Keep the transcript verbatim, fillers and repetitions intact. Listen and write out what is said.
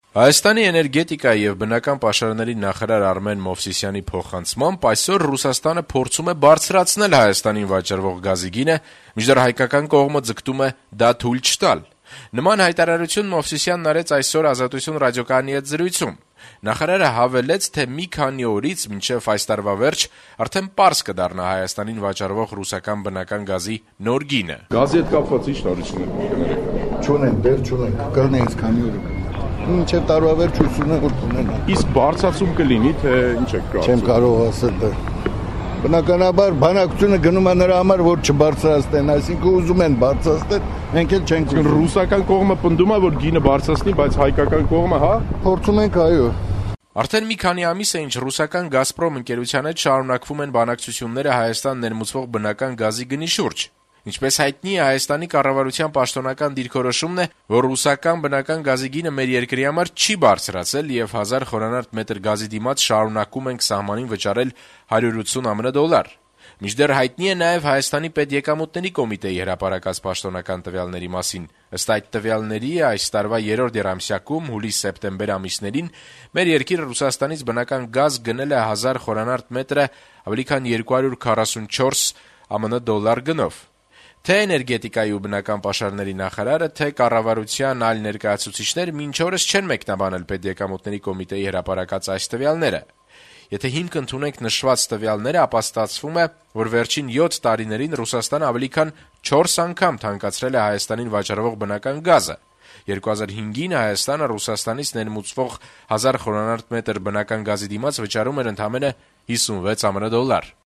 Հայաստանի էներգետիկայի եւ բնական պաշարների նախարար Արմեն Մովսիսյանի փոխանցմամբ այսօր Ռուսաստանը փորձում է բարձրացնել Հայաստանին վաճառվող գազի գինը, մինչդեռ հայկական կողմը ձգտում է դա թույլ չտալ։ Նման հայտարարություն Մովսիսյանն արեց այսօր Ազատություն ռադիոկայանի հետ զրույցում։ Նախարարը հավելեց, թե մի քանի օրից մինչև այս տարվա վերջ արդեն պարզ կդառնա Հայաստանին վաճառվող ռուսական բնական գազի նոր գինը։ Գազի հետ կապված ի՞նչ տարիներ կներեք։ Չունեն, դեռ չունեն, կգնենք քանի օր։ Մինչև տարվա վերջ ուսումն է որ կունենա։ Իսկ բարձրացում կլինի, թե ինչ է կարծում։ Չեմ կարող ասել դա։ Բնականաբար բանակցությունը գնում է նրա համար, որ չբարձրացնեն, այսինքն ուզում են բարձրացնել, մենք էլ չենք ուզում։ Ռուսական կողմը պնդում է, որ գինը բարձրացնի, բայց հայկական կողմը, հա, փորձում ենք, այո։ Արդեն մի քանի ամիս է, ինչ ռուսական «Գազպրոմ» ընկերության հետ շարունակվում են բանակցությունները Հայաստան ներմուծվող բնական գազի գնի շուրջ։ Ինչպես հայտնի է, Հայաստանի կառավարության պաշտոնական դիրքորոշումն է, որ ռուսական բնական գազի գինը մեր երկրի համար չի բարձրացել եւ հազար խորանարդ մետր գազի դիմաց շարունակում ենք սահմանին վճարել հարյուր ութսուն ԱՄՆ դոլար։ Մինչդեռ հայտնի է նաեւ Հայաստանի պետեկամուտների կոմիտեի հրապարակած պաշտոնական տվյալների մասին։ Ըստ այդ տվյալների, այս տարվա երրորդ եռամսյակում հուլիս-սեպտեմբեր ամիսներին մեր երկիրը Ռուսաստանից բնական գազ գնել է հազար խորանարդ մետրը ավելի քան երկու հարյուր քառասունչորս ԱՄՆ դոլար գնով։ Թե էներգետիկայի ու բնական պաշարների նախարարը, թե կառավարության այլ ներկայացուցիչներ մինչ օրս չեն մեկնաբանել պետեկամուտների կոմիտեի հրապարակած այս տվյալները։ Եթե հիմք ընդունենք նշված տվյալները, ապա ստացվում է, որ վերջին յոթ տարիներին Ռուսաստանը ավելի քան չորս անգամ թանկացրել է Հայաստանին վաճառվող բնական գազը։ երկու հազար հինգին Հայաստանը Ռուսաստանից ներմուծվող հազար խորանարդ մետր բնական գազի դիմաց վճարում էր ընդամենը հիսունվեց ԱՄՆ դոլար։